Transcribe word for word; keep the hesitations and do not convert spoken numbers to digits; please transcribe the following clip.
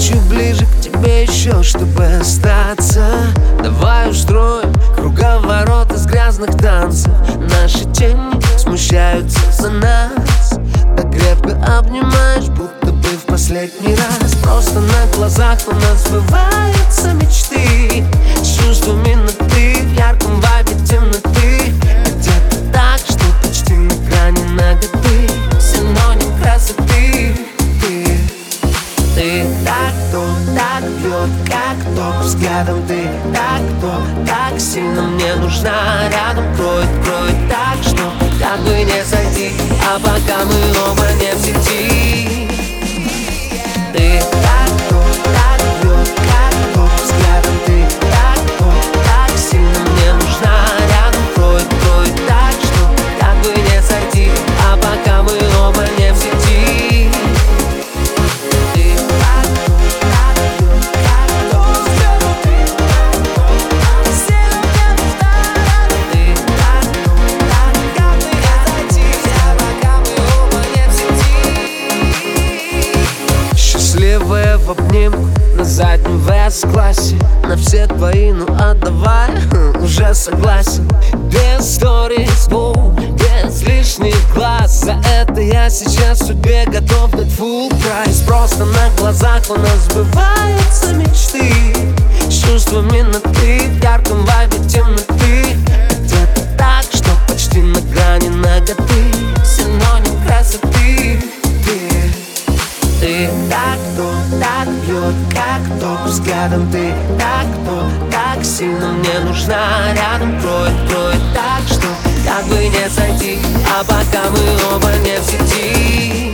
хочу ближе к тебе еще, чтобы остаться. Давай устроим круговорот из грязных танцев. Наши тени смущаются за нас. Так крепко обнимаешь, будто бы в последний раз. Просто на глазах у нас сбываются мечты. С чувствами на ты, в ярком вайбе темноты. Где-то так, что почти на грани наготы. Синоним красоты. Ты, ты так, кто так бьет, как ток. Взглядом ты так, кто так сильно мне нужна. Рядом кроет, кроет так, что как бы не сойти. А пока мы оба не в сети. Ты так, кто так бьет, как ток. Взглядом ты так, кто так сильно мне нужна. Рядом кроет, кроет так, что как бы не сойти. А пока мы оба не в сети. Ты так, кто так бьет, как ток. Взглядом ты так, кто так сильно мне нужна. Ты так, кто так, как бы не сойти. А пока мы оба не в сети. Счастливые в обнимку на заднем В С-классе. На все твои, ну отдавай, уже согласен. Без сторис, без лишних глаз. За это я сейчас судьбе готов дать full прайс. Просто на глазах у нас сбываются мечты. С чувствами на ты, в ярком вайбе темноты. Где-то так, что почти на грани наготы. Синоним красоты. Ты, ты так, кто так бьет, как ток. Взглядом ты так, кто так сильно мне нужна. Рядом кроет, кроет так, что как бы не сойти. А пока мы оба не в сети.